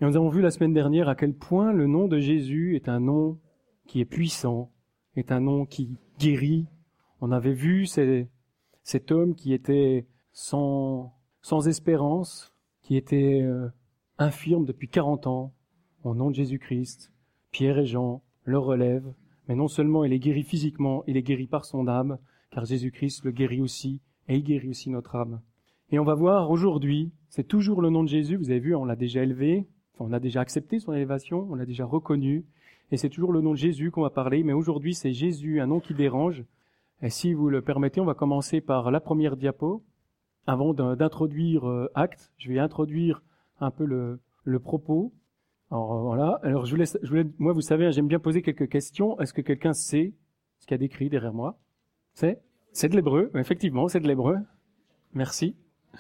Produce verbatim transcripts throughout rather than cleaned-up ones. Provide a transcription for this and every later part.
Et nous avons vu la semaine dernière à quel point le nom de Jésus est un nom qui est puissant, est un nom qui guérit. On avait vu ces, cet homme qui était sans, sans espérance, qui était euh, infirme depuis quarante ans, au nom de Jésus-Christ. Pierre et Jean le relèvent, mais non seulement il est guéri physiquement, il est guéri par son âme, car Jésus-Christ le guérit aussi, et il guérit aussi notre âme. Et on va voir aujourd'hui, c'est toujours le nom de Jésus, vous avez vu, on l'a déjà élevé, enfin, on a déjà accepté son élévation, on l'a déjà reconnu, et c'est toujours le nom de Jésus qu'on va parler, mais aujourd'hui c'est Jésus, un nom qui dérange. Et si vous le permettez, on va commencer par la première diapo. Avant d'introduire euh, Actes, je vais introduire un peu le, le propos. Alors voilà, alors je vous laisse, je vous laisse, moi vous savez, j'aime bien poser quelques questions. Est-ce que quelqu'un sait ce qu'il y a décrit derrière moi? C'est C'est de l'hébreu, effectivement, c'est de l'hébreu. Merci.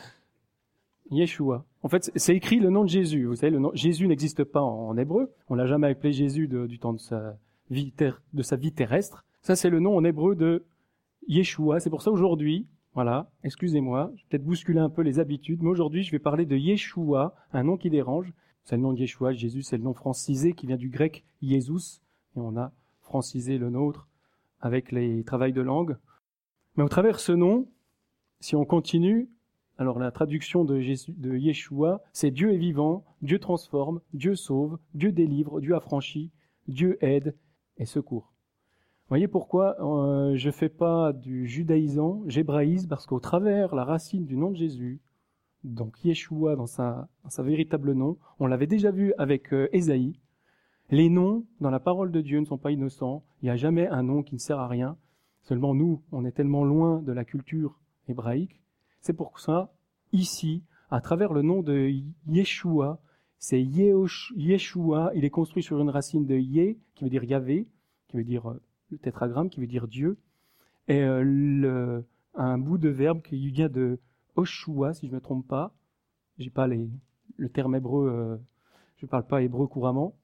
Yeshua. En fait, c'est écrit le nom de Jésus. Vous savez, le nom Jésus n'existe pas en, en hébreu. On l'a jamais appelé Jésus de, du temps de sa vie ter, de sa vie terrestre. Ça, c'est le nom en hébreu de Yeshua. C'est pour ça aujourd'hui, voilà, excusez-moi, je vais peut-être bousculer un peu les habitudes, mais aujourd'hui, je vais parler de Yeshua, un nom qui dérange. C'est le nom de Yeshua. Jésus, c'est le nom francisé qui vient du grec Jésus, et on a francisé le nôtre avec les travails de langue. Mais au travers de ce nom, si on continue, alors la traduction de, Jésus, de Yeshua, c'est Dieu est vivant, Dieu transforme, Dieu sauve, Dieu délivre, Dieu affranchit, Dieu aide et secourt. Vous voyez pourquoi euh, je ne fais pas du judaïsant, j'hébraïse, parce qu'au travers la racine du nom de Jésus, donc Yeshua dans sa, dans sa véritable nom, on l'avait déjà vu avec euh, Ésaïe, les noms dans la parole de Dieu ne sont pas innocents, il n'y a jamais un nom qui ne sert à rien, seulement nous, on est tellement loin de la culture hébraïque. C'est pour ça, ici, à travers le nom de Yeshua, c'est Yeshua, il est construit sur une racine de Yé, qui veut dire Yahvé, qui veut dire euh, le tétragramme, qui veut dire Dieu, et euh, le, un bout de verbe qui vient de Oshua, si je ne me trompe pas. J'ai pas les, le terme hébreu, euh, je ne parle pas hébreu couramment.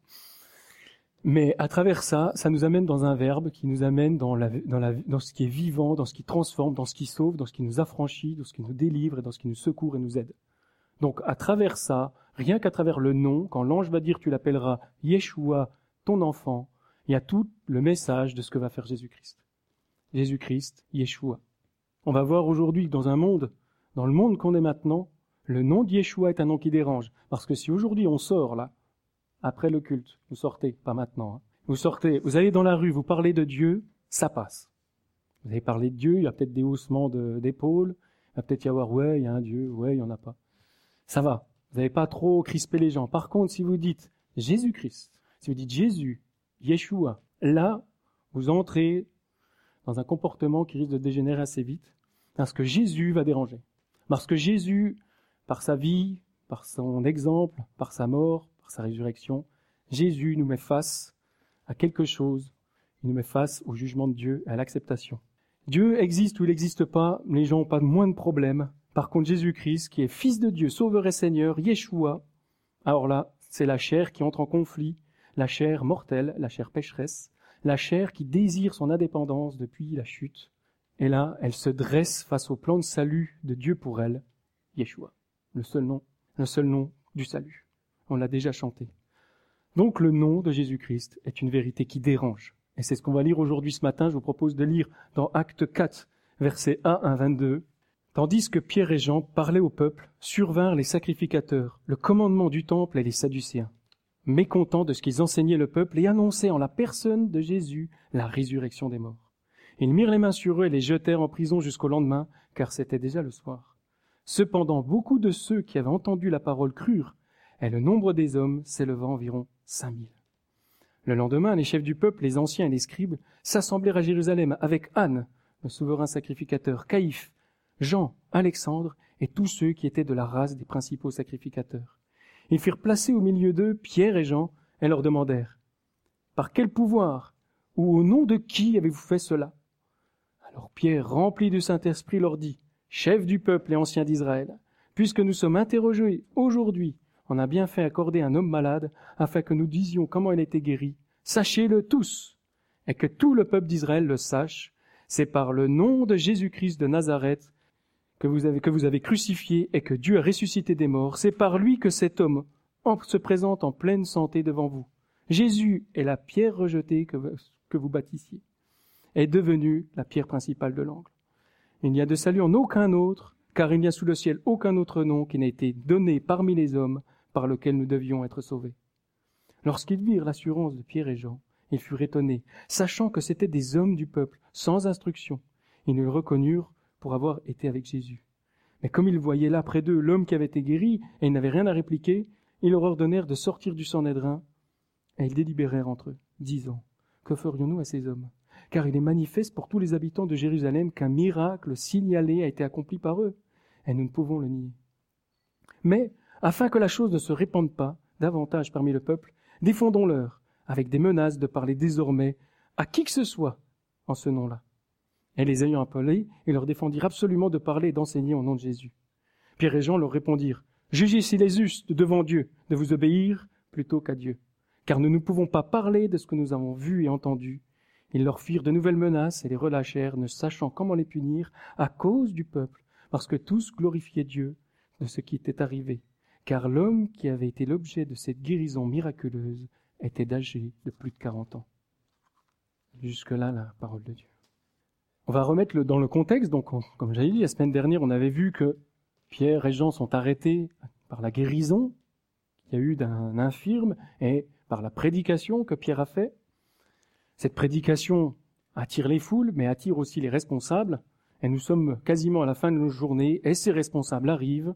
Mais à travers ça, ça nous amène dans un verbe qui nous amène dans, la, dans, la, dans ce qui est vivant, dans ce qui transforme, dans ce qui sauve, dans ce qui nous affranchit, dans ce qui nous délivre et dans ce qui nous secourt et nous aide. Donc à travers ça, rien qu'à travers le nom, quand l'ange va dire tu l'appelleras Yeshua, ton enfant, il y a tout le message de ce que va faire Jésus-Christ. Jésus-Christ, Yeshua. On va voir aujourd'hui que dans un monde, dans le monde qu'on est maintenant, le nom de Yeshua est un nom qui dérange. Parce que si aujourd'hui on sort là, après le culte, vous sortez, pas maintenant, hein. Vous sortez, vous allez dans la rue, vous parlez de Dieu, ça passe. Vous allez parler de Dieu, il y a peut-être des haussements de, d'épaules, il va peut-être y avoir, ouais, il y a un Dieu, ouais, il y en a pas. Ça va, vous n'allez pas trop crisper les gens. Par contre, si vous dites Jésus-Christ, si vous dites Jésus, Yeshua, là, vous entrez dans un comportement qui risque de dégénérer assez vite, parce que Jésus va déranger. Parce que Jésus, par sa vie, par son exemple, par sa mort, par sa résurrection, Jésus nous met face à quelque chose, il nous met face au jugement de Dieu et à l'acceptation. Dieu existe ou il n'existe pas, les gens n'ont pas moins de problèmes. Par contre, Jésus-Christ, qui est Fils de Dieu, Sauveur et Seigneur, Yeshua, alors là, c'est la chair qui entre en conflit, la chair mortelle, la chair pécheresse, la chair qui désire son indépendance depuis la chute. Et là, elle se dresse face au plan de salut de Dieu pour elle, Yeshua, le seul nom, le seul nom du salut. On l'a déjà chanté. Donc le nom de Jésus-Christ est une vérité qui dérange. Et c'est ce qu'on va lire aujourd'hui ce matin. Je vous propose de lire dans Actes quatre, versets un à vingt-deux. Tandis que Pierre et Jean parlaient au peuple, survinrent les sacrificateurs, le commandement du temple et les Sadducéens, mécontents de ce qu'ils enseignaient le peuple et annonçaient en la personne de Jésus la résurrection des morts. Ils mirent les mains sur eux et les jetèrent en prison jusqu'au lendemain, car c'était déjà le soir. Cependant, beaucoup de ceux qui avaient entendu la parole crurent, et le nombre des hommes s'éleva environ cinq mille. Le lendemain, les chefs du peuple, les anciens et les scribes, s'assemblèrent à Jérusalem avec Anne, le souverain sacrificateur, Caïphe, Jean, Alexandre et tous ceux qui étaient de la race des principaux sacrificateurs. Ils firent placer au milieu d'eux Pierre et Jean et leur demandèrent « Par quel pouvoir ou au nom de qui avez-vous fait cela ?» Alors Pierre, rempli du Saint-Esprit, leur dit « Chefs du peuple et anciens d'Israël, puisque nous sommes interrogés aujourd'hui, on a bien fait accorder un homme malade afin que nous disions comment il était guéri. Sachez-le tous, et que tout le peuple d'Israël le sache, c'est par le nom de Jésus-Christ de Nazareth que vous avez, que vous avez crucifié et que Dieu a ressuscité des morts. C'est par lui que cet homme, en, se présente en pleine santé devant vous. Jésus est la pierre rejetée que, que vous bâtissiez, est devenue la pierre principale de l'angle. Il n'y a de salut en aucun autre, car il n'y a sous le ciel aucun autre nom qui n'ait été donné parmi les hommes par lequel nous devions être sauvés. » Lorsqu'ils virent l'assurance de Pierre et Jean, ils furent étonnés, sachant que c'étaient des hommes du peuple, sans instruction. Ils le reconnurent pour avoir été avec Jésus. Mais comme ils voyaient là près d'eux l'homme qui avait été guéri et ils n'avaient rien à répliquer, ils leur ordonnèrent de sortir du Sanhédrin et ils délibérèrent entre eux, disant « Que ferions-nous à ces hommes ? Car il est manifeste pour tous les habitants de Jérusalem qu'un miracle signalé a été accompli par eux, et nous ne pouvons le nier. Mais, afin que la chose ne se répande pas davantage parmi le peuple, défendons-leur avec des menaces de parler désormais à qui que ce soit en ce nom-là. » Et les ayant appelés, ils leur défendirent absolument de parler et d'enseigner au nom de Jésus. Pierre et Jean leur répondirent « Jugez s'il est juste devant Dieu de vous obéir plutôt qu'à Dieu, car nous ne pouvons pas parler de ce que nous avons vu et entendu. » Ils leur firent de nouvelles menaces et les relâchèrent, ne sachant comment les punir, à cause du peuple, parce que tous glorifiaient Dieu de ce qui était arrivé. Car l'homme qui avait été l'objet de cette guérison miraculeuse était âgé de plus de quarante ans. Jusque-là, la parole de Dieu. On va remettre le, dans le contexte. Donc, on, comme j'avais dit, la semaine dernière, on avait vu que Pierre et Jean sont arrêtés par la guérison qu'il y a eu d'un infirme et par la prédication que Pierre a fait. Cette prédication attire les foules, mais attire aussi les responsables. Et nous sommes quasiment à la fin de nos journées, et ces responsables arrivent,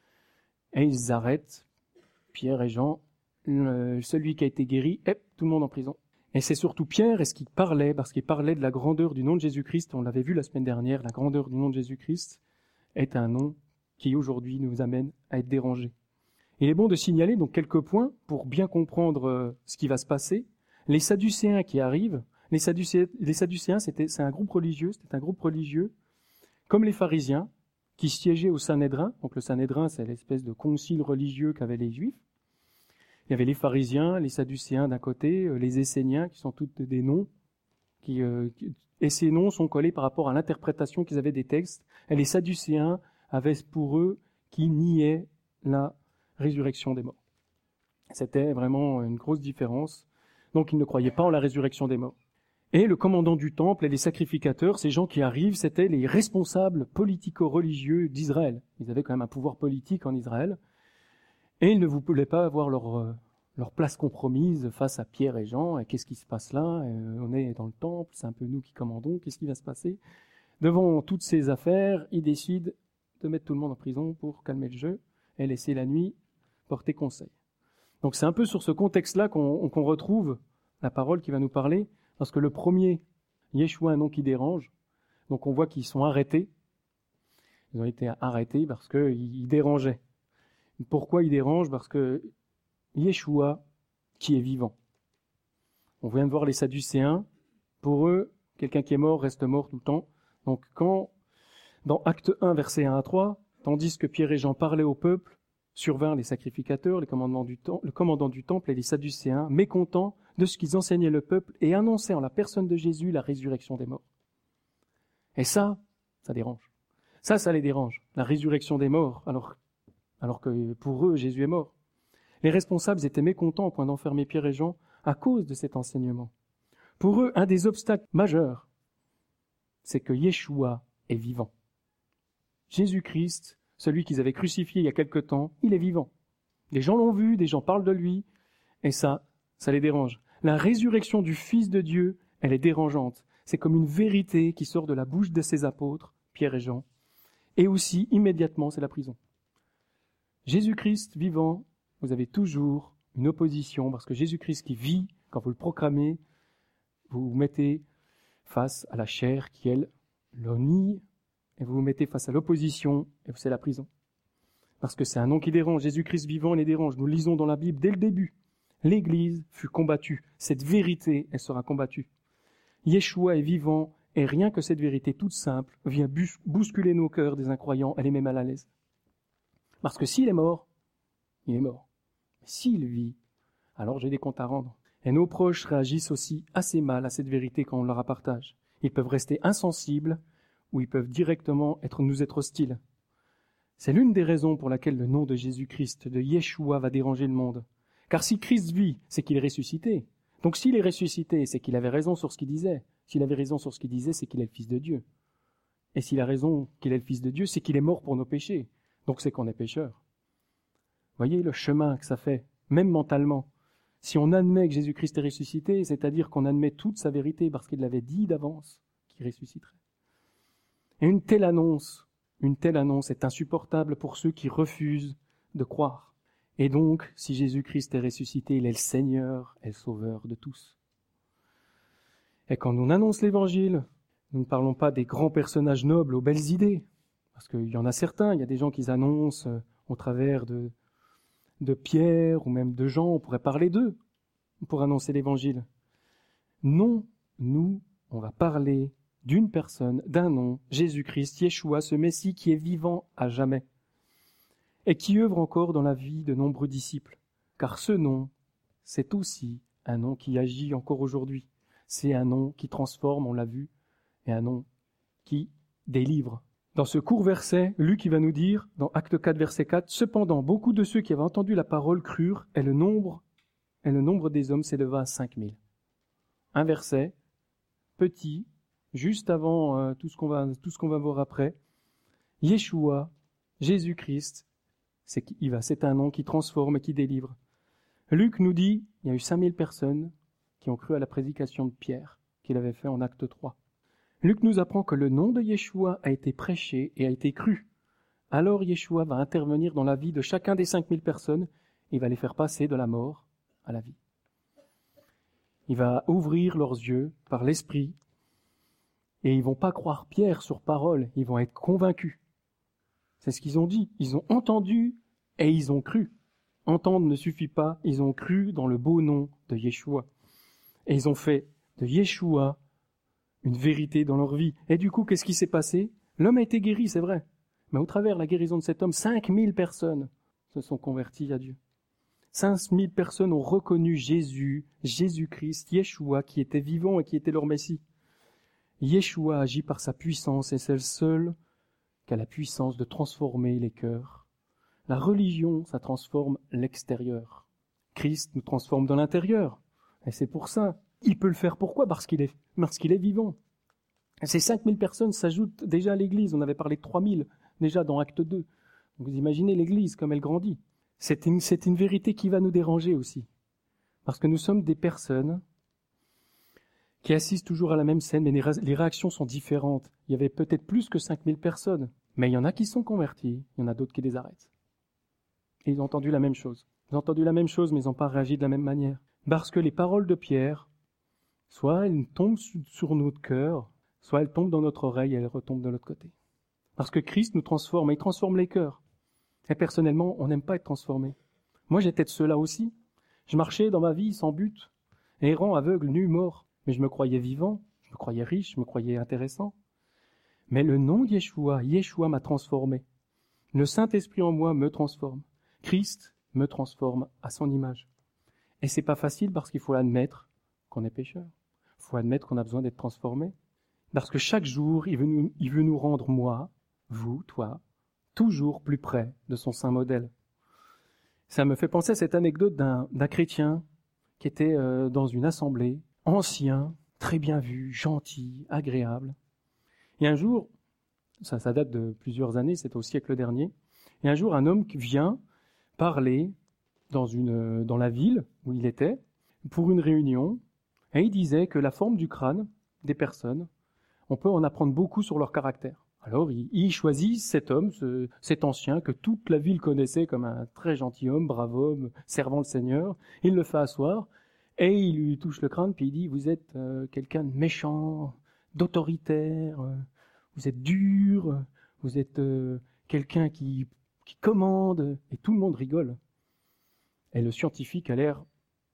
et ils arrêtent Pierre et Jean, le, celui qui a été guéri, et tout le monde en prison. Et c'est surtout Pierre, est-ce qu'il parlait, parce qu'il parlait de la grandeur du nom de Jésus-Christ, on l'avait vu la semaine dernière, la grandeur du nom de Jésus-Christ est un nom qui aujourd'hui nous amène à être dérangés. Il est bon de signaler donc quelques points pour bien comprendre euh, ce qui va se passer. Les Sadducéens qui arrivent, les Sadducéens, les Sadducéens c'était, c'est un groupe religieux, c'était un groupe religieux, comme les pharisiens, qui siégeaient au Sanhédrin. Donc le Sanhédrin, c'est l'espèce de concile religieux qu'avaient les Juifs. Il y avait les pharisiens, les Sadducéens d'un côté, les Esséniens, qui sont tous des noms, qui, euh, et ces noms sont collés par rapport à l'interprétation qu'ils avaient des textes. Et les Sadducéens avaient pour eux qui niaient la résurrection des morts. C'était vraiment une grosse différence. Donc ils ne croyaient pas en la résurrection des morts. Et le commandant du temple et les sacrificateurs, ces gens qui arrivent, c'étaient les responsables politico-religieux d'Israël. Ils avaient quand même un pouvoir politique en Israël. Et ils ne voulaient pas avoir leur, euh, leur place compromise face à Pierre et Jean. Et qu'est-ce qui se passe là ? euh, On est dans le temple, c'est un peu nous qui commandons, qu'est-ce qui va se passer ? Devant toutes ces affaires, ils décident de mettre tout le monde en prison pour calmer le jeu et laisser la nuit porter conseil. Donc c'est un peu sur ce contexte-là qu'on, qu'on retrouve la parole qui va nous parler, parce que le premier, Yeshua, un nom qui dérange, donc on voit qu'ils sont arrêtés. Ils ont été arrêtés parce qu'ils dérangeaient. Pourquoi ils dérangent ? Parce que Yeshua, qui est vivant. On vient de voir les Sadducéens. Pour eux, quelqu'un qui est mort reste mort tout le temps. Donc quand, dans Acte un, versets un à trois, tandis que Pierre et Jean parlaient au peuple, survinrent les sacrificateurs, les commandements du tem- le commandant du temple et les Sadducéens, mécontents de ce qu'ils enseignaient le peuple et annonçaient en la personne de Jésus la résurrection des morts. Et ça, ça dérange. Ça, ça les dérange. La résurrection des morts, alors, alors que pour eux, Jésus est mort. Les responsables étaient mécontents au point d'enfermer Pierre et Jean à cause de cet enseignement. Pour eux, un des obstacles majeurs, c'est que Yeshua est vivant. Jésus-Christ, celui qu'ils avaient crucifié il y a quelque temps, il est vivant. Des gens l'ont vu, des gens parlent de lui, et ça, ça les dérange. La résurrection du Fils de Dieu, elle est dérangeante. C'est comme une vérité qui sort de la bouche de ses apôtres, Pierre et Jean, et aussi, immédiatement, c'est la prison. Jésus-Christ vivant, vous avez toujours une opposition, parce que Jésus-Christ qui vit, quand vous le proclamez, vous vous mettez face à la chair qui, elle, le nie, et vous vous mettez face à l'opposition, et c'est la prison. Parce que c'est un nom qui dérange. Jésus-Christ vivant les dérange. Nous lisons dans la Bible, dès le début, l'Église fut combattue. Cette vérité, elle sera combattue. Yeshua est vivant, et rien que cette vérité toute simple vient bus- bousculer nos cœurs des incroyants, elle est même mal à l'aise. Parce que s'il est mort, il est mort. Mais s'il vit, alors j'ai des comptes à rendre. Et nos proches réagissent aussi assez mal à cette vérité quand on leur la partage. Ils peuvent rester insensibles, ou ils peuvent directement être, nous être hostiles. C'est l'une des raisons pour laquelle le nom de Jésus-Christ, de Yeshua, va déranger le monde. Car si Christ vit, c'est qu'il est ressuscité. Donc s'il est ressuscité, c'est qu'il avait raison sur ce qu'il disait. S'il avait raison sur ce qu'il disait, c'est qu'il est le Fils de Dieu. Et s'il a raison qu'il est le Fils de Dieu, c'est qu'il est mort pour nos péchés. Donc c'est qu'on est pécheur. Voyez le chemin que ça fait, même mentalement. Si on admet que Jésus-Christ est ressuscité, c'est-à-dire qu'on admet toute sa vérité parce qu'il l'avait dit d'avance qu'il ressusciterait. Et une telle annonce, une telle annonce est insupportable pour ceux qui refusent de croire. Et donc, si Jésus-Christ est ressuscité, il est le Seigneur et le Sauveur de tous. Et quand on annonce l'Évangile, nous ne parlons pas des grands personnages nobles aux belles idées, parce qu'il y en a certains, il y a des gens qui annoncent euh, au travers de, de Pierre ou même de Jean, on pourrait parler d'eux pour annoncer l'Évangile. Non, nous, on va parler d'une personne, d'un nom, Jésus-Christ, Yeshua, ce Messie qui est vivant à jamais et qui œuvre encore dans la vie de nombreux disciples. Car ce nom, c'est aussi un nom qui agit encore aujourd'hui. C'est un nom qui transforme, on l'a vu, et un nom qui délivre. Dans ce court verset, Luc il va nous dire, dans Acte quatre, verset quatre, « Cependant, beaucoup de ceux qui avaient entendu la parole crurent, et le nombre, et le nombre des hommes s'éleva à cinq mille. » Un verset, petit, juste avant euh, tout ce qu'on va, tout ce qu'on va voir après. Yeshua, Jésus-Christ, c'est, il va, c'est un nom qui transforme et qui délivre. Luc nous dit, il y a eu cinq mille personnes qui ont cru à la prédication de Pierre, qu'il avait fait en Acte trois. Luc nous apprend que le nom de Yeshua a été prêché et a été cru. Alors Yeshua va intervenir dans la vie de chacun des cinq mille personnes et il va les faire passer de la mort à la vie. Il va ouvrir leurs yeux par l'Esprit et ils vont pas croire Pierre sur parole, ils vont être convaincus. C'est ce qu'ils ont dit. Ils ont entendu et ils ont cru. Entendre ne suffit pas, ils ont cru dans le beau nom de Yeshua. Et ils ont fait de Yeshua une vérité dans leur vie. Et du coup, qu'est-ce qui s'est passé? L'homme a été guéri, c'est vrai. Mais au travers de la guérison de cet homme, cinq mille personnes se sont converties à Dieu. cinq mille personnes ont reconnu Jésus, Jésus-Christ, Yeshua, qui était vivant et qui était leur Messie. Yeshua agit par sa puissance et c'est le seul qui a la puissance de transformer les cœurs. La religion, ça transforme l'extérieur. Christ nous transforme dans l'intérieur. Et c'est pour ça. Il peut le faire. Pourquoi? Parce qu'il est, parce qu'il est vivant. Ces cinq mille personnes s'ajoutent déjà à l'Église. On avait parlé de trois mille déjà dans Acte deux. Donc vous imaginez l'Église comme elle grandit. C'est une, c'est une vérité qui va nous déranger aussi. Parce que nous sommes des personnes qui assistent toujours à la même scène, mais les réactions sont différentes. Il y avait peut-être plus que cinq mille personnes. Mais il y en a qui sont convertis, il y en a d'autres qui les arrêtent. Et ils ont entendu la même chose. Ils ont entendu la même chose, mais ils n'ont pas réagi de la même manière. Parce que les paroles de Pierre, soit elles tombent sur notre cœur, soit elles tombent dans notre oreille et elles retombent de l'autre côté. Parce que Christ nous transforme, et il transforme les cœurs. Et personnellement, on n'aime pas être transformé. Moi, j'étais de ceux-là aussi. Je marchais dans ma vie sans but, errant, aveugle, nu, mort. Mais je me croyais vivant, je me croyais riche, je me croyais intéressant. Mais le nom de Yeshua, Yeshua m'a transformé. Le Saint-Esprit en moi me transforme. Christ me transforme à son image. Et c'est pas facile parce qu'il faut admettre qu'on est pécheur. Il faut admettre qu'on a besoin d'être transformé. Parce que chaque jour, il veut nous, il veut nous rendre, moi, vous, toi, toujours plus près de son saint modèle. Ça me fait penser à cette anecdote d'un, d'un chrétien qui était euh, dans une assemblée, ancien, très bien vu, gentil, agréable. Et un jour, ça, ça date de plusieurs années, c'était au siècle dernier, et un jour, un homme vient parler dans, une, dans la ville où il était, pour une réunion, et il disait que la forme du crâne des personnes, on peut en apprendre beaucoup sur leur caractère. Alors, il, il choisit cet homme, ce, cet ancien, que toute la ville connaissait comme un très gentil homme, brave homme, servant le Seigneur. Il le fait asseoir, et il lui touche le crâne, puis il dit, vous êtes euh, quelqu'un de méchant, d'autoritaire, euh, vous êtes dur, vous êtes euh, quelqu'un qui, qui commande, et tout le monde rigole. Et le scientifique a l'air,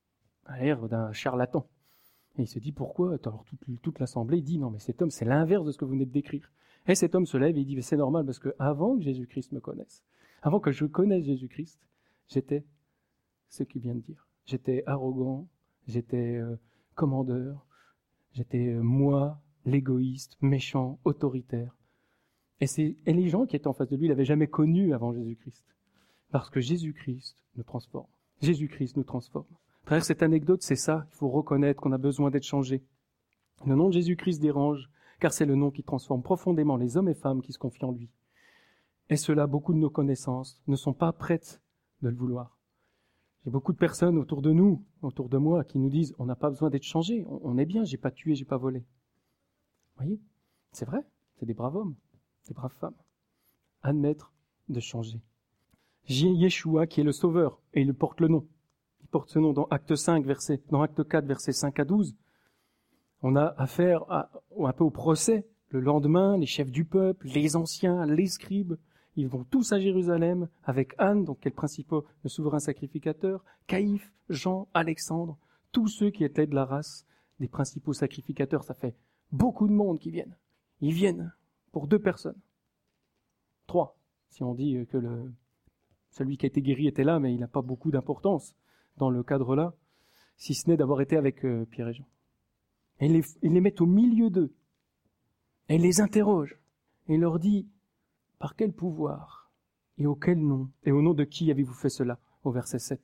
a l'air d'un charlatan. Et il se dit, pourquoi? Alors toute, toute l'assemblée dit, non mais cet homme, c'est l'inverse de ce que vous venez de décrire. Et cet homme se lève et il dit, c'est normal parce que avant que Jésus-Christ me connaisse, avant que je connaisse Jésus-Christ, j'étais ce qu'il vient de dire. J'étais arrogant, j'étais euh, commandeur, j'étais euh, moi, l'égoïste, méchant, autoritaire. Et, c'est, et les gens qui étaient en face de lui, il n'avait jamais connu avant Jésus-Christ. Parce que Jésus-Christ nous transforme. Jésus-Christ nous transforme. À travers cette anecdote, c'est ça, il faut reconnaître qu'on a besoin d'être changé. Le nom de Jésus-Christ dérange, car c'est le nom qui transforme profondément les hommes et femmes qui se confient en lui. Et cela, beaucoup de nos connaissances ne sont pas prêtes de le vouloir. J'ai beaucoup de personnes autour de nous, autour de moi, qui nous disent « on n'a pas besoin d'être changé, on est bien, j'ai pas tué, j'ai pas volé ». Vous voyez, c'est vrai, c'est des braves hommes, des braves femmes. Admettre de changer. J'ai Yeshua qui est le Sauveur, et il porte le nom. Il porte ce nom dans Acte cinq, verset, dans Acte quatre, versets cinq à douze. On a affaire à, un peu au procès. Le lendemain, les chefs du peuple, les anciens, les scribes, ils vont tous à Jérusalem avec Anne, donc qui est le principal, le souverain sacrificateur, Caïphe, Jean, Alexandre, tous ceux qui étaient de la race des principaux sacrificateurs. Ça fait beaucoup de monde qui viennent. Ils viennent pour deux personnes. Trois, si on dit que le, celui qui a été guéri était là, mais il n'a pas beaucoup d'importance dans le cadre-là, si ce n'est d'avoir été avec euh, Pierre et Jean. Et ils les, ils les mettent au milieu d'eux. Et il les interroge. Et il leur dit, par quel pouvoir et auquel nom et au nom de qui avez-vous fait cela, au verset sept.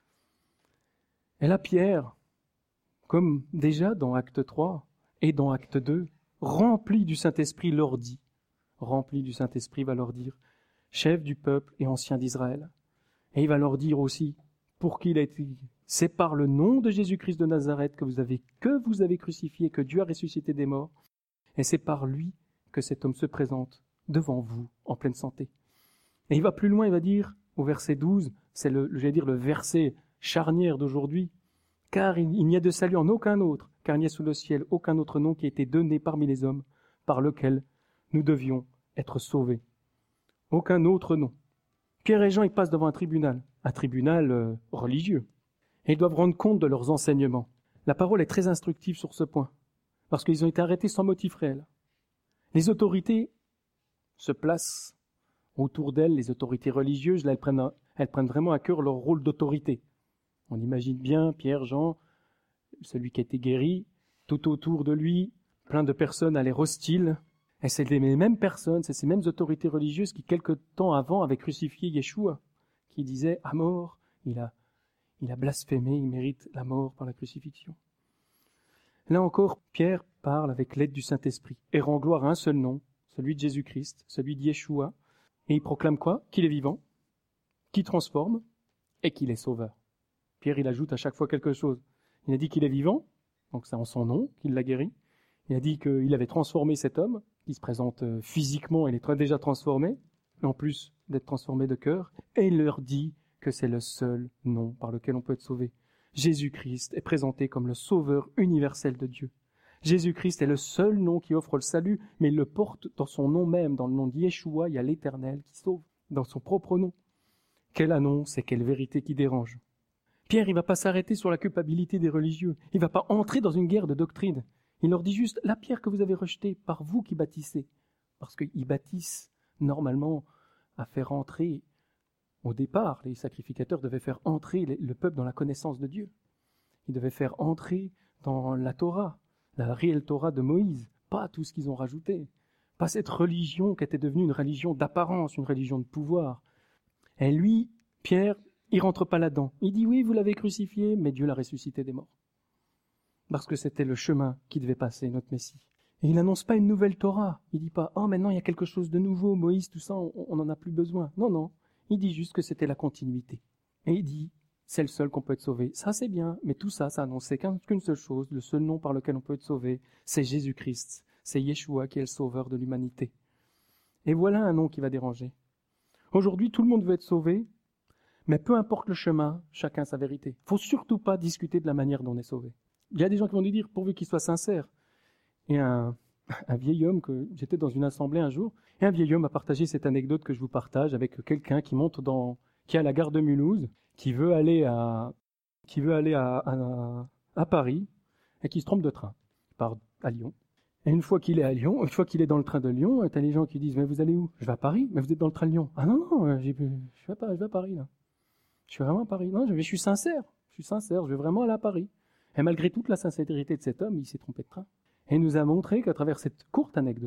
Et là, Pierre, comme déjà dans Acte trois et dans Acte deux, rempli du Saint-Esprit, leur dit, rempli du Saint-Esprit, va leur dire, chef du peuple et ancien d'Israël. Et il va leur dire aussi, pour qui il a été, c'est par le nom de Jésus-Christ de Nazareth que vous avez, que vous avez crucifié, que Dieu a ressuscité des morts, et c'est par lui que cet homme se présente devant vous en pleine santé. Et il va plus loin, il va dire, au verset douze, c'est le, j'allais dire le verset charnière d'aujourd'hui, car il, il n'y a de salut en aucun autre, car il n'y a sous le ciel aucun autre nom qui a été donné parmi les hommes, par lequel nous devions être sauvés. Aucun autre nom. Pierre et Jean, ils passent devant un tribunal, un tribunal euh, religieux, et ils doivent rendre compte de leurs enseignements. La parole est très instructive sur ce point, parce qu'ils ont été arrêtés sans motif réel. Les autorités se placent autour d'elles, les autorités religieuses, là, elles prennent, elles prennent vraiment à cœur leur rôle d'autorité. On imagine bien Pierre, Jean, celui qui a été guéri, tout autour de lui, plein de personnes à l'air hostiles. Et c'est les mêmes personnes, c'est ces mêmes autorités religieuses qui, quelque temps avant, avaient crucifié Yeshua, qui disaient « à mort, il a, il a blasphémé, il mérite la mort par la crucifixion ». Là encore, Pierre parle avec l'aide du Saint-Esprit et rend gloire à un seul nom, celui de Jésus-Christ, celui de Yeshua, et il proclame quoi? Qu'il est vivant, qu'il transforme et qu'il est sauveur. Pierre, il ajoute à chaque fois quelque chose. Il a dit qu'il est vivant, donc c'est en son nom qu'il l'a guéri. Il a dit qu'il avait transformé cet homme, qui se présente physiquement, il est déjà transformé, en plus d'être transformé de cœur, et il leur dit que c'est le seul nom par lequel on peut être sauvé. Jésus-Christ est présenté comme le sauveur universel de Dieu. Jésus-Christ est le seul nom qui offre le salut, mais il le porte dans son nom même, dans le nom de Yeshua, il y a l'Éternel qui sauve, dans son propre nom. Quelle annonce et quelle vérité qui dérange. Pierre, il ne va pas s'arrêter sur la culpabilité des religieux, il ne va pas entrer dans une guerre de doctrine. Il leur dit juste, la pierre que vous avez rejetée par vous qui bâtissez, parce qu'ils bâtissent normalement à faire entrer, au départ, les sacrificateurs devaient faire entrer le peuple dans la connaissance de Dieu. Ils devaient faire entrer dans la Torah, la réelle Torah de Moïse, pas tout ce qu'ils ont rajouté, pas cette religion qui était devenue une religion d'apparence, une religion de pouvoir. Et lui, Pierre, il rentre pas là-dedans. Il dit oui, vous l'avez crucifié, mais Dieu l'a ressuscité des morts. Parce que c'était le chemin qui devait passer, notre Messie. Et il n'annonce pas une nouvelle Torah. Il dit pas, oh maintenant il y a quelque chose de nouveau, Moïse, tout ça, on n'en a plus besoin. Non, non. Il dit juste que c'était la continuité. Et il dit, c'est le seul qu'on peut être sauvé. Ça, c'est bien, mais tout ça, ça annonçait qu'une seule chose, le seul nom par lequel on peut être sauvé, c'est Jésus-Christ. C'est Yeshua qui est le sauveur de l'humanité. Et voilà un nom qui va déranger. Aujourd'hui, tout le monde veut être sauvé, mais peu importe le chemin, chacun sa vérité. Il ne faut surtout pas discuter de la manière dont on est sauvé. Il y a des gens qui vont nous dire, pourvu qu'ils soient sincères. Et un, un vieil homme, que j'étais dans une assemblée un jour, et un vieil homme a partagé cette anecdote que je vous partage avec quelqu'un qui monte dans, qui est à la gare de Mulhouse, qui veut aller à, qui veut aller à, à, à Paris, et qui se trompe de train. Il part à Lyon. Et une fois qu'il est à Lyon, une fois qu'il est dans le train de Lyon, t'as les gens qui disent, mais vous allez où? Je vais à Paris, mais vous êtes dans le train de Lyon. Ah non, non, j'ai, je vais pas, je vais à Paris, là. Je suis vraiment à Paris. Non, je, vais, je suis sincère. Je suis sincère, je vais vraiment aller à Paris. Et malgré toute la sincérité de cet homme, il s'est trompé de train. Et il nous a montré qu'à travers cette courte anecdote,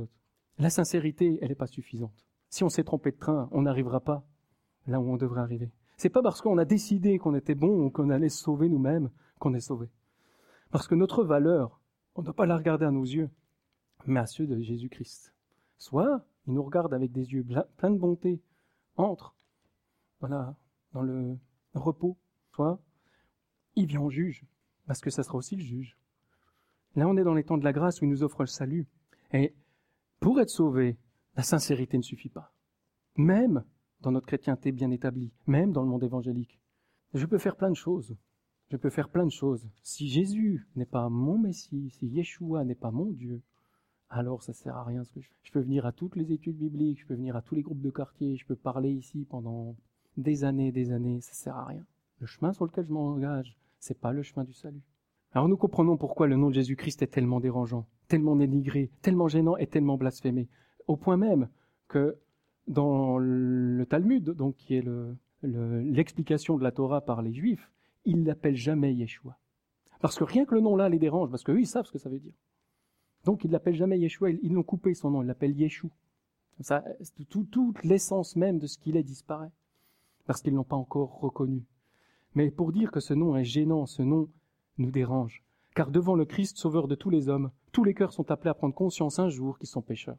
La sincérité, elle n'est pas suffisante. Si on s'est trompé de train, on n'arrivera pas là où on devrait arriver. C'est pas parce qu'on a décidé qu'on était bon ou qu'on allait se sauver nous-mêmes qu'on est sauvé. Parce que notre valeur, on ne doit pas la regarder à nos yeux, mais à ceux de Jésus-Christ. Soit il nous regarde avec des yeux pleins de bonté, entre voilà, dans le repos, soit il vient en juge, parce que ça sera aussi le juge. Là, on est dans les temps de la grâce où il nous offre le salut. Et pour être sauvé, la sincérité ne suffit pas. Même dans notre chrétienté bien établie, même dans le monde évangélique. Je peux faire plein de choses. Je peux faire plein de choses. Si Jésus n'est pas mon Messie, si Yeshua n'est pas mon Dieu, alors ça sert à rien ce que je fais. Je peux venir à toutes les études bibliques, je peux venir à tous les groupes de quartier, je peux parler ici pendant des années et des années, ça sert à rien. Le chemin sur lequel je m'engage, c'est pas le chemin du salut. Alors nous comprenons pourquoi le nom de Jésus-Christ est tellement dérangeant, tellement dénigré, tellement gênant et tellement blasphémé. Au point même que dans le Talmud, donc qui est le, le, l'explication de la Torah par les Juifs, ils ne l'appellent jamais Yeshua. Parce que rien que le nom-là les dérange, parce qu'eux, ils savent ce que ça veut dire. Donc ils ne l'appellent jamais Yeshua, ils l'ont coupé son nom, ils l'appellent Yeshua. Ça, tout, toute l'essence même de ce qu'il est disparaît, parce qu'ils ne l'ont pas encore reconnu. Mais pour dire que ce nom est gênant, ce nom nous dérange, car devant le Christ, sauveur de tous les hommes, tous les cœurs sont appelés à prendre conscience un jour qu'ils sont pécheurs.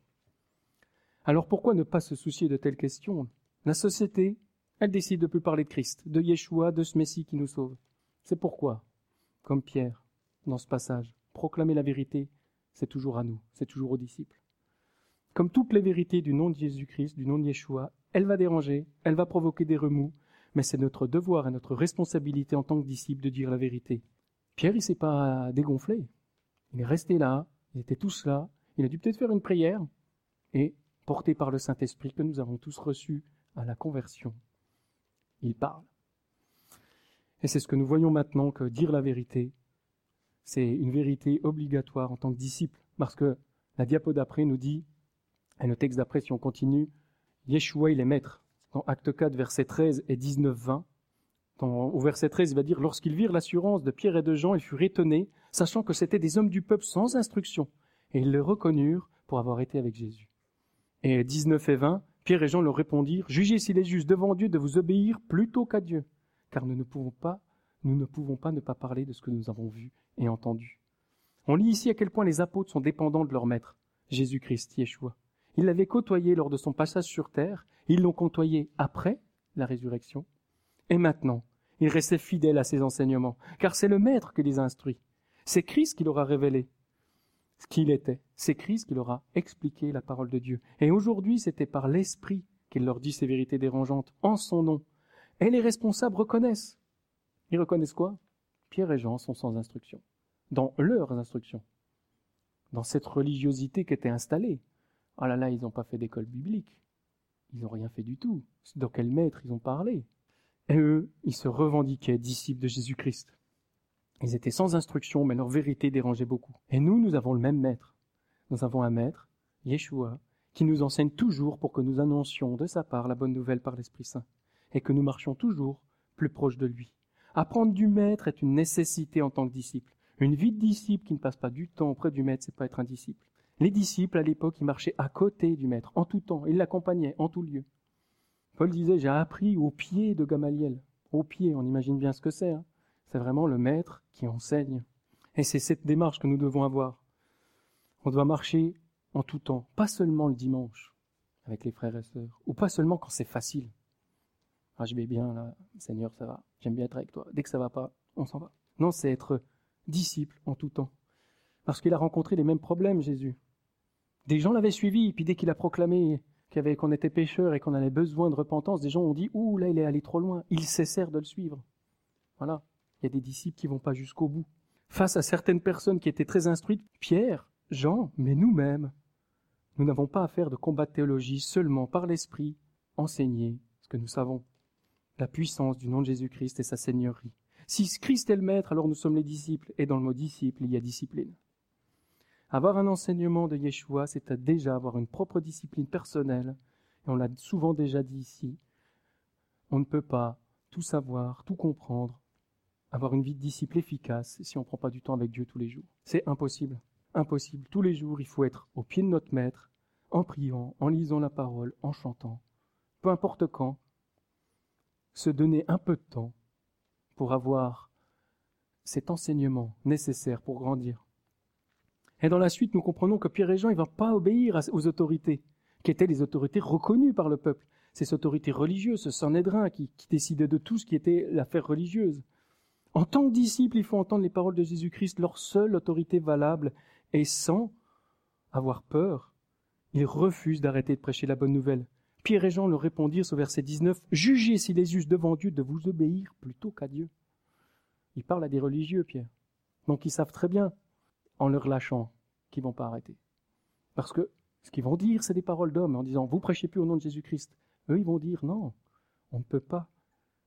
Alors pourquoi ne pas se soucier de telles questions ? La société, elle décide de plus parler de Christ, de Yeshua, de ce Messie qui nous sauve. C'est pourquoi, comme Pierre, dans ce passage, proclamer la vérité, c'est toujours à nous, c'est toujours aux disciples. Comme toutes les vérités du nom de Jésus-Christ, du nom de Yeshua, elle va déranger, elle va provoquer des remous, mais c'est notre devoir et notre responsabilité en tant que disciples de dire la vérité. Pierre, il ne s'est pas dégonflé. Il est resté là, ils étaient tous là, il a dû peut-être faire une prière, et porté par le Saint-Esprit que nous avons tous reçu à la conversion, il parle. Et c'est ce que nous voyons maintenant, que dire la vérité, c'est une vérité obligatoire en tant que disciple, parce que la diapo d'après nous dit, et le texte d'après, si on continue, Yeshua, il est maître. Dans Acte quatre, versets treize et dix-neuf vingt, dans, au verset treize, il va dire « Lorsqu'ils virent l'assurance de Pierre et de Jean, ils furent étonnés, sachant que c'étaient des hommes du peuple sans instruction, et ils les reconnurent pour avoir été avec Jésus. » Et dix-neuf et vingt, Pierre et Jean leur répondirent « Jugez s'il est juste devant Dieu de vous obéir plutôt qu'à Dieu, car nous ne pouvons pas, nous ne pouvons pas ne pas parler de ce que nous avons vu et entendu. » On lit ici à quel point les apôtres sont dépendants de leur maître, Jésus-Christ, Yeshua. Ils l'avaient côtoyé lors de son passage sur terre, ils l'ont côtoyé après la résurrection, et maintenant, ils restaient fidèles à ses enseignements, car c'est le Maître qui les a instruits. C'est Christ qui leur a révélé ce qu'il était. C'est Christ qui leur a expliqué la parole de Dieu. Et aujourd'hui, c'était par l'Esprit qu'il leur dit ces vérités dérangeantes en son nom. Et les responsables reconnaissent. Ils reconnaissent quoi ? Pierre et Jean sont sans instruction. Dans leurs instructions. Dans cette religiosité qui était installée. Ah là là, ils n'ont pas fait d'école biblique. Ils n'ont rien fait du tout. Dans quel maître ils ont parlé ? Et eux, ils se revendiquaient disciples de Jésus-Christ. Ils étaient sans instruction, mais leur vérité dérangeait beaucoup. Et nous, nous avons le même maître. Nous avons un maître, Yeshua, qui nous enseigne toujours pour que nous annoncions de sa part la bonne nouvelle par l'Esprit Saint, et que nous marchions toujours plus proche de lui. Apprendre du maître est une nécessité en tant que disciple. Une vie de disciple qui ne passe pas du temps auprès du maître, c'est pas être un disciple. Les disciples, à l'époque, ils marchaient à côté du maître, en tout temps. Ils l'accompagnaient en tout lieu. Paul disait, j'ai appris au pied de Gamaliel. Au pied, on imagine bien ce que c'est. Hein. C'est vraiment le maître qui enseigne. Et c'est cette démarche que nous devons avoir. On doit marcher en tout temps, pas seulement le dimanche, avec les frères et sœurs, ou pas seulement quand c'est facile. Ah, je vais bien là, Seigneur, ça va, j'aime bien être avec toi. Dès que ça va pas, on s'en va. Non, c'est être disciple en tout temps. Parce qu'il a rencontré les mêmes problèmes, Jésus. Des gens l'avaient suivi, puis dès qu'il a proclamé qu'il y avait, qu'on était pécheurs et qu'on avait besoin de repentance, des gens ont dit « Ouh, là, il est allé trop loin ». Ils cessèrent de le suivre. Voilà, il y a des disciples qui vont pas jusqu'au bout. Face à certaines personnes qui étaient très instruites, Pierre, Jean, mais nous-mêmes, nous n'avons pas à faire de combat de théologie seulement par l'Esprit, enseigner ce que nous savons, la puissance du nom de Jésus-Christ et sa seigneurie. Si Christ est le maître, alors nous sommes les disciples, et dans le mot disciple, il y a discipline. Avoir un enseignement de Yeshua, c'est à déjà avoir une propre discipline personnelle. Et on l'a souvent déjà dit ici. On ne peut pas tout savoir, tout comprendre, avoir une vie de disciple efficace si on ne prend pas du temps avec Dieu tous les jours. C'est impossible. Impossible. Tous les jours, il faut être au pied de notre maître, en priant, en lisant la parole, en chantant, peu importe quand, se donner un peu de temps pour avoir cet enseignement nécessaire pour grandir. Et dans la suite, nous comprenons que Pierre et Jean, ils ne vont pas obéir aux autorités, qui étaient les autorités reconnues par le peuple. Ces autorités religieuses, ce Sanhédrin qui, qui décidait de tout ce qui était l'affaire religieuse. En tant que disciples, il faut entendre les paroles de Jésus-Christ, leur seule autorité valable, et sans avoir peur, ils refusent d'arrêter de prêcher la bonne nouvelle. Pierre et Jean leur répondirent au verset dix-neuf, « Jugez s'il est juste devant Dieu de vous obéir plutôt qu'à Dieu. » Il parle à des religieux, Pierre. Donc ils savent très bien, en leur lâchant, qu'ils ne vont pas arrêter. Parce que ce qu'ils vont dire, c'est des paroles d'hommes, en disant « Vous prêchez plus au nom de Jésus-Christ. » Eux, ils vont dire « Non, on ne peut pas arrêter. »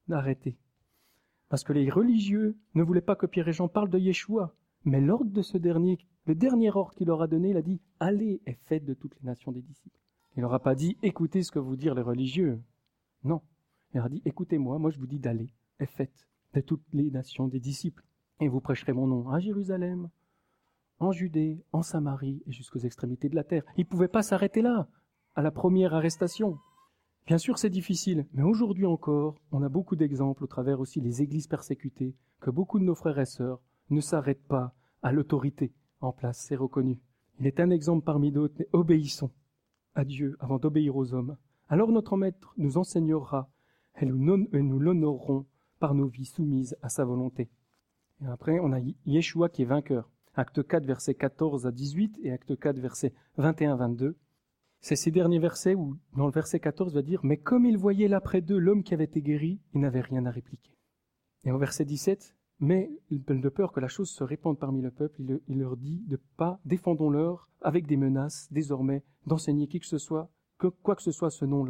Parce que les religieux ne voulaient pas que Pierre et Jean parlent de Yeshua. Mais l'ordre de ce dernier, le dernier ordre qu'il leur a donné, il a dit « Allez et faites de toutes les nations des disciples. » Il leur a pas dit « Écoutez ce que vous disent les religieux. » Non. Il leur a dit « Écoutez-moi, moi je vous dis d'aller et faites de toutes les nations des disciples. Et vous prêcherez mon nom à Jérusalem, en Judée, en Samarie et jusqu'aux extrémités de la terre. » Il ne pouvait pas s'arrêter là, à la première arrestation. Bien sûr, c'est difficile, mais aujourd'hui encore, on a beaucoup d'exemples au travers aussi des églises persécutées, que beaucoup de nos frères et sœurs ne s'arrêtent pas à l'autorité en place, c'est reconnu. Il est un exemple parmi d'autres, mais obéissons à Dieu avant d'obéir aux hommes. Alors notre Maître nous enseignera et nous l'honorerons par nos vies soumises à sa volonté. Et après, on a Yeshua qui est vainqueur. Acte quatre, versets quatorze à dix-huit et Acte quatre, versets vingt et un à vingt-deux. C'est ces derniers versets où, dans le verset quatorze, il va dire « Mais comme il voyait là près d'eux l'homme qui avait été guéri, il n'avait rien à répliquer. » Et au verset dix-sept, « Mais de peur que la chose se répande parmi le peuple, il, il leur dit de pas, défendons-leur avec des menaces, désormais, d'enseigner qui que ce soit, que, quoi que ce soit ce nom-là. »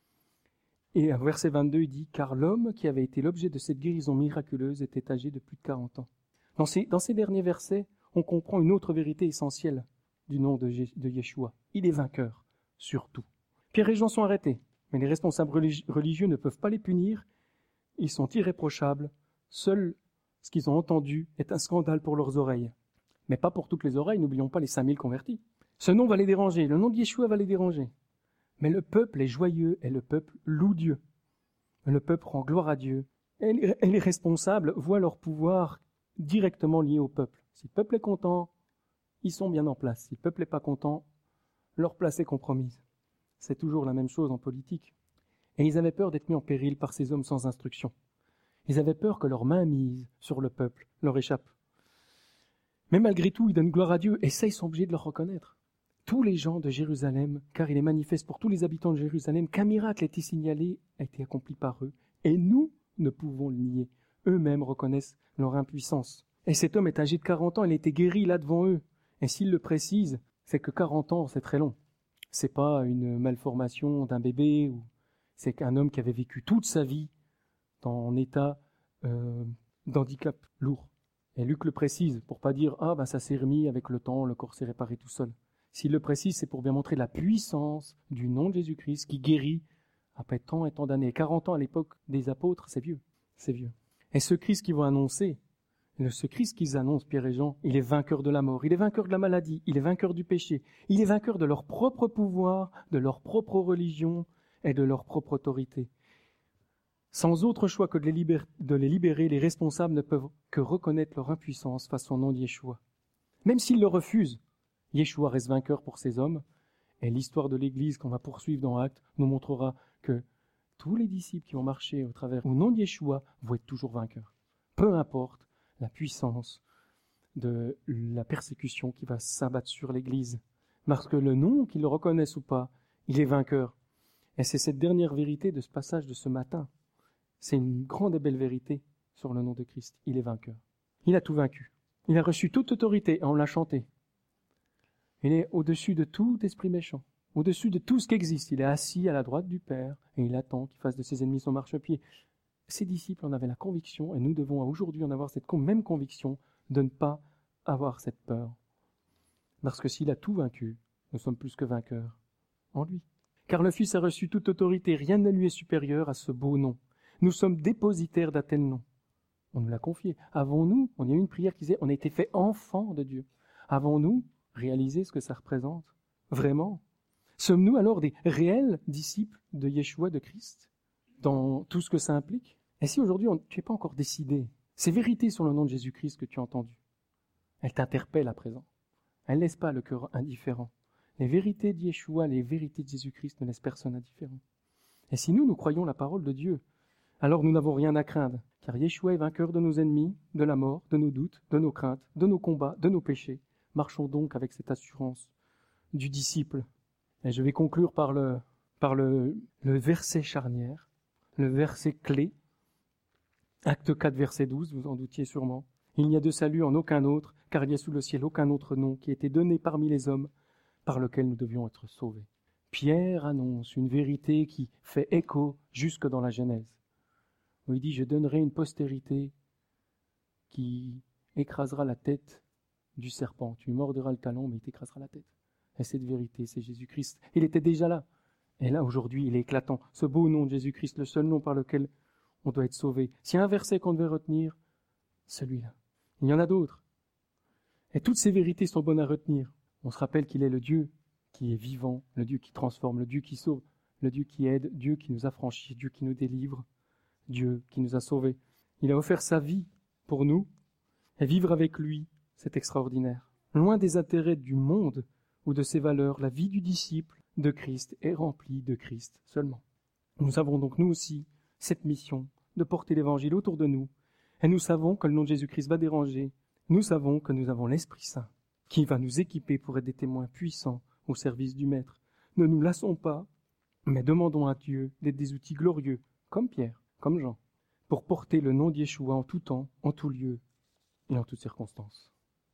Et au verset vingt-deux, il dit « Car l'homme qui avait été l'objet de cette guérison miraculeuse était âgé de plus de quarante ans. » Dans ces, dans ces derniers versets, on comprend une autre vérité essentielle du nom de, de Yeshua. Il est vainqueur. Surtout. Pierre et Jean sont arrêtés, mais les responsables religieux ne peuvent pas les punir. Ils sont irréprochables. Seul ce qu'ils ont entendu est un scandale pour leurs oreilles. Mais pas pour toutes les oreilles, n'oublions pas les cinq mille convertis. Ce nom va les déranger, le nom de Yeshua va les déranger. Mais le peuple est joyeux et le peuple loue Dieu. Le peuple rend gloire à Dieu. Et les responsables voient leur pouvoir directement lié au peuple. Si le peuple est content, ils sont bien en place. Si le peuple n'est pas content, leur place est compromise. C'est toujours la même chose en politique. Et ils avaient peur d'être mis en péril par ces hommes sans instruction. Ils avaient peur que leur main mise sur le peuple leur échappe. Mais malgré tout, ils donnent gloire à Dieu et ça, ils sont obligés de le reconnaître. Tous les gens de Jérusalem, car il est manifeste pour tous les habitants de Jérusalem qu'un miracle a été signalé, a été accompli par eux. Et nous ne pouvons le nier. Eux-mêmes reconnaissent leur impuissance. Et cet homme est âgé de quarante ans, il a été guéri là devant eux. Et s'il le précise, c'est que quarante ans, c'est très long. C'est pas une malformation d'un bébé, ou c'est qu'un homme qui avait vécu toute sa vie dans un état euh, d'handicap lourd. Et Luc le précise, pour pas dire « Ah, ben ça s'est remis avec le temps, le corps s'est réparé tout seul ». S'il le précise, c'est pour bien montrer la puissance du nom de Jésus-Christ qui guérit après tant et tant d'années. quarante ans à l'époque des apôtres, c'est vieux, c'est vieux. Et ce Christ qu'ils vont annoncer, ce Christ qu'ils annoncent, Pierre et Jean, il est vainqueur de la mort, il est vainqueur de la maladie, il est vainqueur du péché, il est vainqueur de leur propre pouvoir, de leur propre religion et de leur propre autorité. Sans autre choix que de les, libérer, de les libérer, les responsables ne peuvent que reconnaître leur impuissance face au nom de Yeshua. Même s'ils le refusent, Yeshua reste vainqueur pour ces hommes, et l'histoire de l'Église qu'on va poursuivre dans Actes nous montrera que tous les disciples qui vont marcher au travers au nom de Yeshua vont être toujours vainqueurs. Peu importe la puissance de la persécution qui va s'abattre sur l'Église. Parce que le nom, qu'ils le reconnaissent ou pas, il est vainqueur. Et c'est cette dernière vérité de ce passage de ce matin. C'est une grande et belle vérité sur le nom de Christ. Il est vainqueur. Il a tout vaincu. Il a reçu toute autorité et on l'a chanté. Il est au-dessus de tout esprit méchant, au-dessus de tout ce qui existe. Il est assis à la droite du Père et il attend qu'il fasse de ses ennemis son marchepied. Ses disciples en avaient la conviction, et nous devons aujourd'hui en avoir cette même conviction de ne pas avoir cette peur. Parce que s'il a tout vaincu, nous sommes plus que vainqueurs en lui. Car le Fils a reçu toute autorité, rien ne lui est supérieur à ce beau nom. Nous sommes dépositaires d'un tel nom. On nous l'a confié. Avons-nous, on y a eu une prière qui disait, on a été fait enfant de Dieu. Avons-nous réalisé ce que ça représente? Vraiment? Sommes-nous alors des réels disciples de Yeshua, de Christ, dans tout ce que ça implique? Et si aujourd'hui on, tu n'es pas encore décidé, ces vérités sur le nom de Jésus-Christ que tu as entendues, elles t'interpellent à présent. Elles ne laissent pas le cœur indifférent. Les vérités de Yeshua, les vérités de Jésus-Christ ne laissent personne indifférent. Et si nous, nous croyons la parole de Dieu, alors nous n'avons rien à craindre, car Yeshua est vainqueur de nos ennemis, de la mort, de nos doutes, de nos craintes, de nos combats, de nos péchés. Marchons donc avec cette assurance du disciple. Et je vais conclure par le, par le, le verset charnière, le verset clé, Acte quatre, verset douze, vous en doutiez sûrement. Il n'y a de salut en aucun autre, car il n'y a sous le ciel aucun autre nom qui ait été donné parmi les hommes par lequel nous devions être sauvés. Pierre annonce une vérité qui fait écho jusque dans la Genèse, où il dit « Je donnerai une postérité qui écrasera la tête du serpent. Tu lui mordras le talon, mais il t'écrasera la tête. » Et cette vérité, c'est Jésus-Christ. Il était déjà là. Et là, aujourd'hui, il est éclatant. Ce beau nom de Jésus-Christ, le seul nom par lequel on doit être sauvé. S'il y a un verset qu'on devait retenir, celui-là. Il y en a d'autres. Et toutes ces vérités sont bonnes à retenir. On se rappelle qu'il est le Dieu qui est vivant, le Dieu qui transforme, le Dieu qui sauve, le Dieu qui aide, Dieu qui nous affranchit, Dieu qui nous délivre, Dieu qui nous a sauvés. Il a offert sa vie pour nous, et vivre avec lui, c'est extraordinaire. Loin des intérêts du monde ou de ses valeurs, la vie du disciple de Christ est remplie de Christ seulement. Nous avons donc nous aussi cette mission de porter l'évangile autour de nous, et nous savons que le nom de Jésus-Christ va déranger. Nous savons que nous avons l'Esprit Saint qui va nous équiper pour être des témoins puissants au service du Maître. Ne nous lassons pas, mais demandons à Dieu d'être des outils glorieux, comme Pierre, comme Jean, pour porter le nom d'Yeshua en tout temps, en tout lieu et en toutes circonstances.